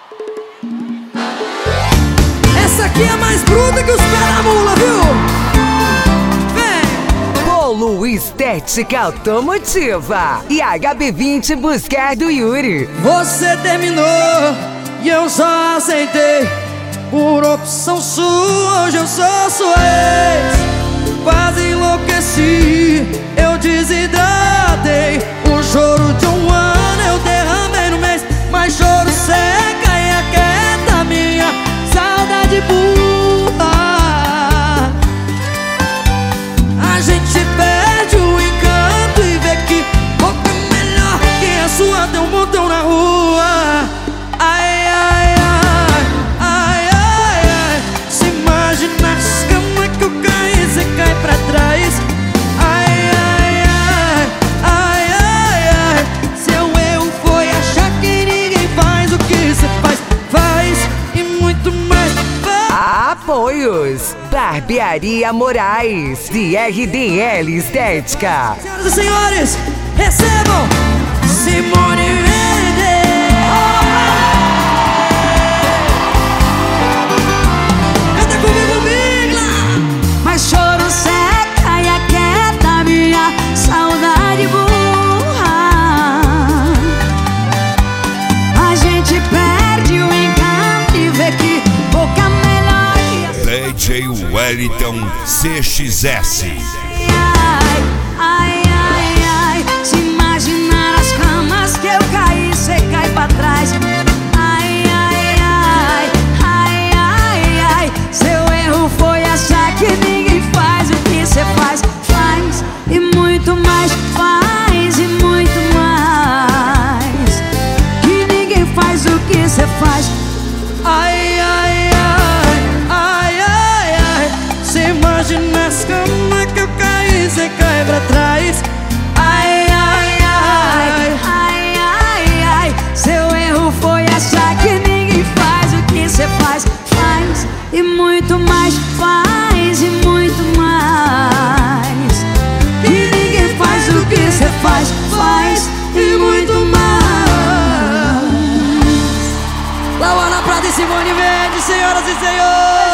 Essa aqui é mais bruta que os pés da mula, viu? Vem! Polo Estética Automotiva e HB20 Buscar do Yuri. Você terminou e eu só aceitei. Por opção sua, hoje eu sou sua ex. Quase enlouqueci, eu desidratei. O choro de um ano eu derramei no mês. Mas choro seca e aquieta minha saudade burra. A gente perde o encanto e vê que boca melhor que a sua tem um montão na rua. Ai, ai, ai, ai, ai, ai. Se imagina as camas que eu caí, você cai pra trás. Ai, ai, ai, ai, ai, ai. Seu erro foi achar que ninguém faz o que você faz. Faz e muito mais faz. Apoios: Barbearia Moraes de RDL Estética. Senhoras e senhores, recebam Simone Mendes. Canta comigo, Bigla. Mas choro seca e aquieta minha saudade burra. A gente perde o encanto e vê que boca melhor que a DJ Wellington CXS. Ai, ai, ai, ai. Se imaginar as camas que eu caí, cê cai pra trás. Ai, ai, ai, ai, ai, ai. Seu erro foi achar que ninguém faz o que cê faz. Faz e muito mais, faz e muito mais. Que ninguém faz o que cê faz. Ai, ai, ai, ai, ai, ai. Se imagina as camas que eu caí, cê cai pra trás. Ai, ai, ai, Ai, ai, ai. Seu erro foi achar que ninguém faz o que cê faz. Faz e muito mais, faz e muito mais. Que ninguém faz o que cê faz. Faz e muito mais. Lauana Prata e Simone Mendes, senhoras e senhores.